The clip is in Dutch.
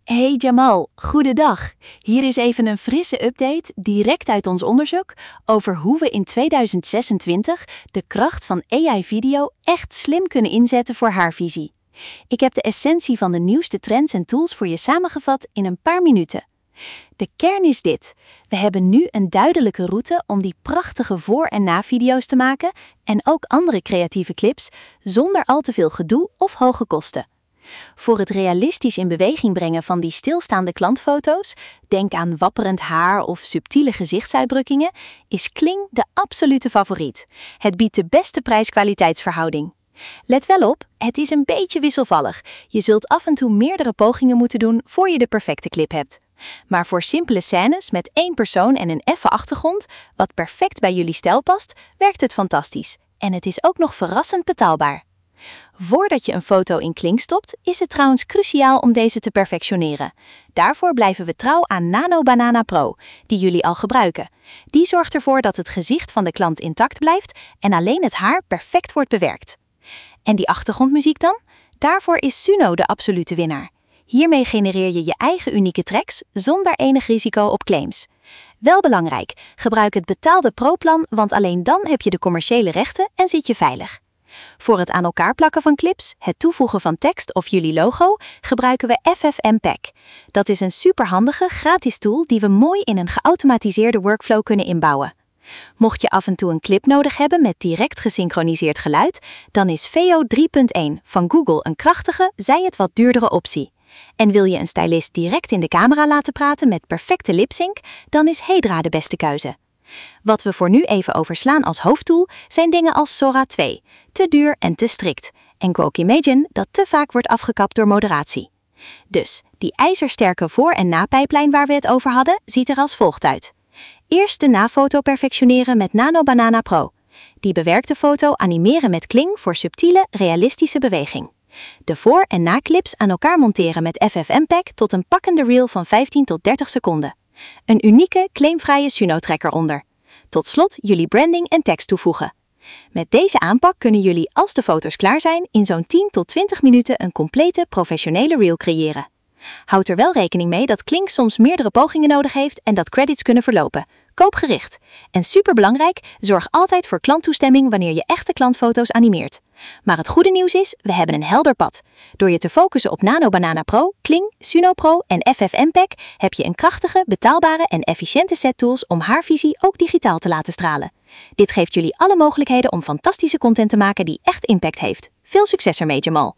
Hey Jamal, goedendag. Hier is even een frisse update direct uit ons onderzoek over hoe we in 2026 de kracht van AI-video echt slim kunnen inzetten voor haarvisie. Ik heb de essentie van de nieuwste trends en tools voor je samengevat in een paar minuten. De kern is dit. We hebben nu een duidelijke route om die prachtige voor- en na-video's te maken en ook andere creatieve clips zonder al te veel gedoe of hoge kosten. Voor het realistisch in beweging brengen van die stilstaande klantfoto's, denk aan wapperend haar of subtiele gezichtsuitdrukkingen, is Kling de absolute favoriet. Het biedt de beste prijs-kwaliteitsverhouding. Let wel op, het is een beetje wisselvallig. Je zult af en toe meerdere pogingen moeten doen voor je de perfecte clip hebt. Maar voor simpele scènes met één persoon en een effe achtergrond, wat perfect bij jullie stijl past, werkt het fantastisch. En het is ook nog verrassend betaalbaar. Voordat je een foto in Kling stopt, is het trouwens cruciaal om deze te perfectioneren. Daarvoor blijven we trouw aan Nano Banana Pro, die jullie al gebruiken. Die zorgt ervoor dat het gezicht van de klant intact blijft en alleen het haar perfect wordt bewerkt. En die achtergrondmuziek dan? Daarvoor is Suno de absolute winnaar. Hiermee genereer je je eigen unieke tracks zonder enig risico op claims. Wel belangrijk, gebruik het betaalde Pro-plan, want alleen dan heb je de commerciële rechten en zit je veilig. Voor het aan elkaar plakken van clips, het toevoegen van tekst of jullie logo, gebruiken we FFmpeg. Dat is een superhandige, gratis tool die we mooi in een geautomatiseerde workflow kunnen inbouwen. Mocht je af en toe een clip nodig hebben met direct gesynchroniseerd geluid, dan is VO 3.1 van Google een krachtige, zij het wat duurdere optie. En wil je een stylist direct in de camera laten praten met perfecte lipsync, dan is Hedra de beste keuze. Wat we voor nu even overslaan als hoofdtool zijn dingen als Sora 2, te duur en te strikt, en Quokimagine, dat te vaak wordt afgekapt door moderatie. Dus, die ijzersterke voor- en na-pijplijn waar we het over hadden, ziet er als volgt uit. Eerst de na-foto perfectioneren met Nano Banana Pro. Die bewerkte foto animeren met Kling voor subtiele, realistische beweging. De voor- en na-clips aan elkaar monteren met FFmpeg tot een pakkende reel van 15 tot 30 seconden. Een unieke, claimvrije Suno-tracker onder. Tot slot jullie branding en tekst toevoegen. Met deze aanpak kunnen jullie, als de foto's klaar zijn, in zo'n 10 tot 20 minuten een complete, professionele reel creëren. Houd er wel rekening mee dat Kling soms meerdere pogingen nodig heeft en dat credits kunnen verlopen. Koop gericht. En superbelangrijk, zorg altijd voor klanttoestemming wanneer je echte klantfoto's animeert. Maar het goede nieuws is, we hebben een helder pad. Door je te focussen op Nano Banana Pro, Kling, Suno Pro en FFmpeg heb je een krachtige, betaalbare en efficiënte set tools om haarvisie ook digitaal te laten stralen. Dit geeft jullie alle mogelijkheden om fantastische content te maken die echt impact heeft. Veel succes ermee, Jamal!